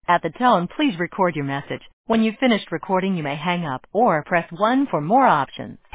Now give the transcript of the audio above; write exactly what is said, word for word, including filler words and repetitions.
At the tone, please record your message. When you've finished recording, you may hang up or press one for more options.